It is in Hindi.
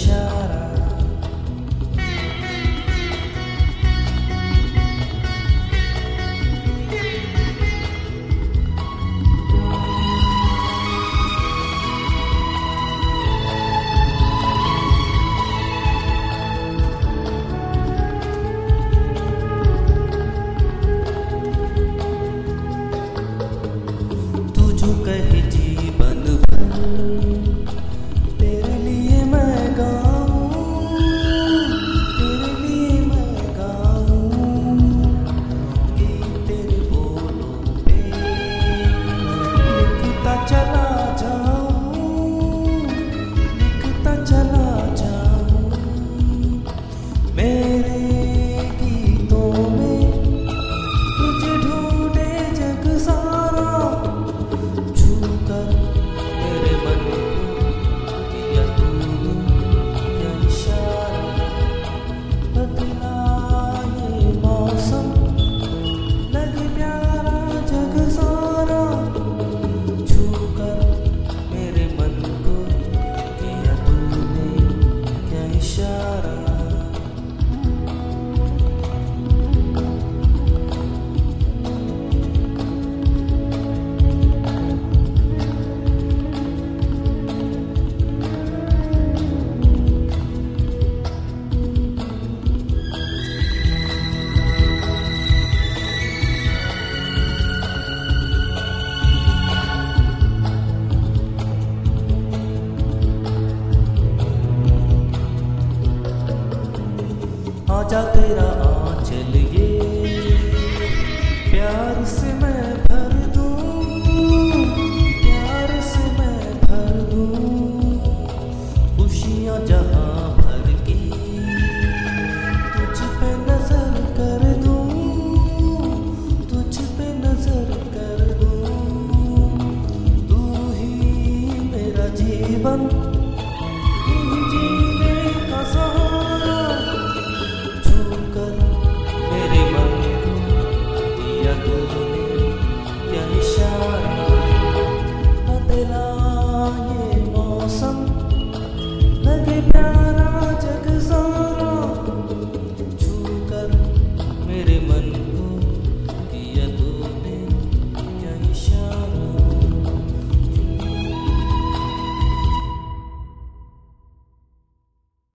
इशारा। तू जो कहे जीवन भर तेरे लिए मैं गाऊं, तेरे लिए मैं गाऊं, गीत तेरे बोलों पे लिखता चला जाऊं, लिखता चला जाऊं। मेरे गीतों में तुझे ढूंढे जग सारा, छूकर मेरे मन को दिया तूने क्या इशारा। बदला ये मौसम लगे प्यारा जग सारा, छूकर मेरे मन को दिया तूने क्या इशारा। आजा तेरा